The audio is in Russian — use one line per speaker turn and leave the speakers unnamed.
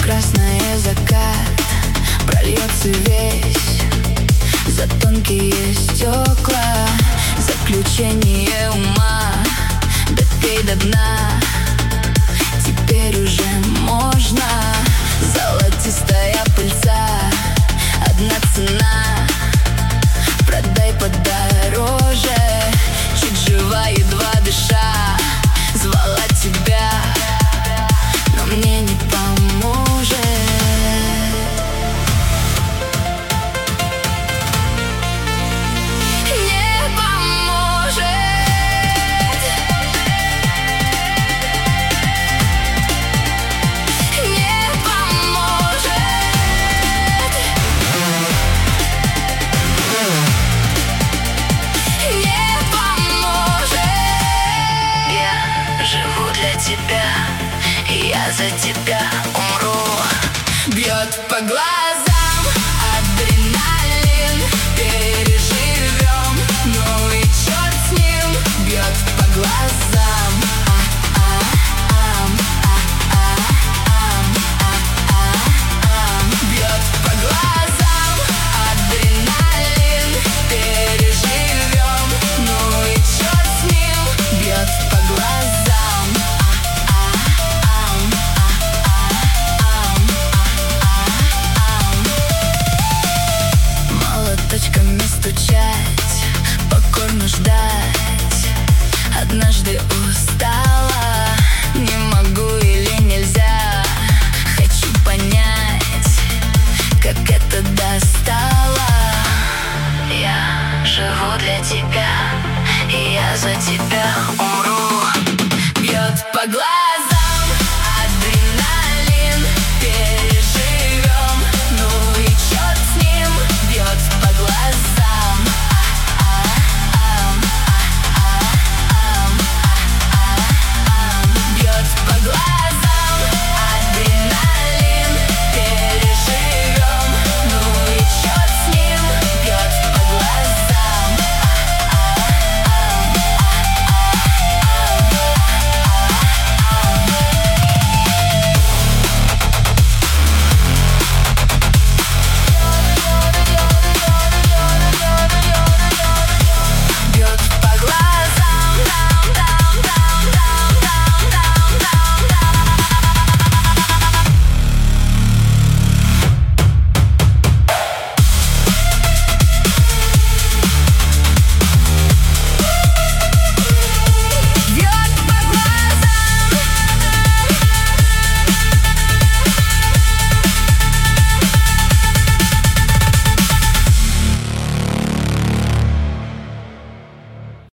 красный закат прольется весь за тонкие стекла. Заключение ума, допей до дна. Теперь уже можно. Золотистая пыльца, одна цена. Продай подороже. Чуть жива, едва дыша, звала тебя, но мне не поможет. Тебя, я за тебя.